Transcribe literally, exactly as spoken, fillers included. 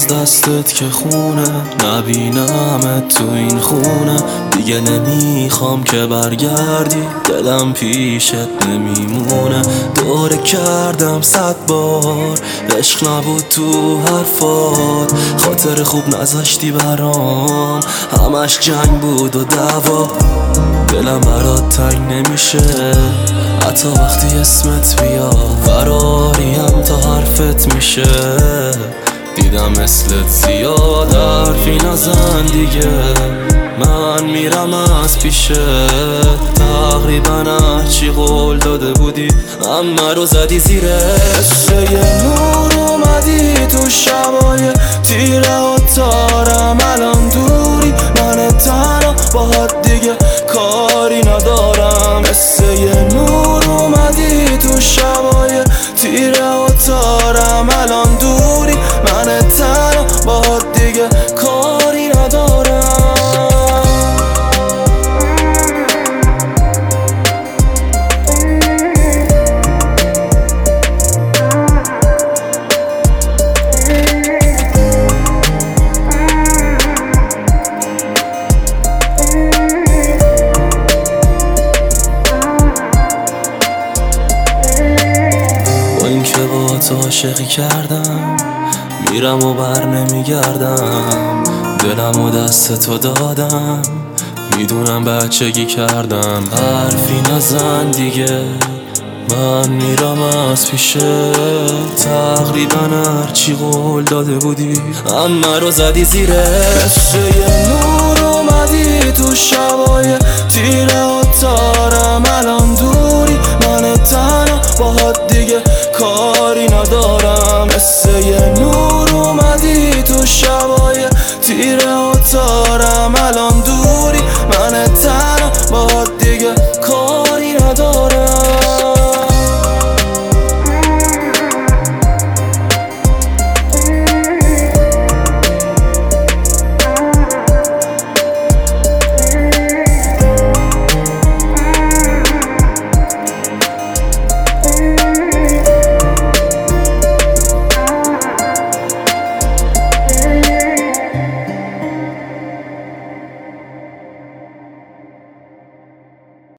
از دستت که خونه، نبینمت تو این خونه دیگه. نمیخوام که برگردی، دلم پیشت نمیمونه. دوره کردم صد بار، عشق نبود تو حرفات، خاطر خوب نذاشتی برام، همش جنگ بود و دعوا. دلم برات تنگ نمیشه حتی وقتی اسمت بیاد، فراریم تا حرفت میشه. دیدم مثلت زیاد حرفی نزن دیگه، من میرم از پیشه. تقریبا هرچی قول داده بودی اما رو زدی زیره. قصه نور اومدی تو شبای تیره و تارم، الان دوری من تنها باهات دیگه کاری ندارم. قصه نور اومدی تو شبای تیره و تارم، الان دوری من تنها باهات دیگه کاری ندارم. اینکه با تو عاشقی کردم، میرم و بر نمیگردم، دلم و دست تو دادم، میدونم بچگی کردم. حرفی نزن دیگه، من میرم از پیشه. تقریبا هرچی قول داده بودی اما رو زدی زیره. قصه نور اومدی تو شبای تیره و تا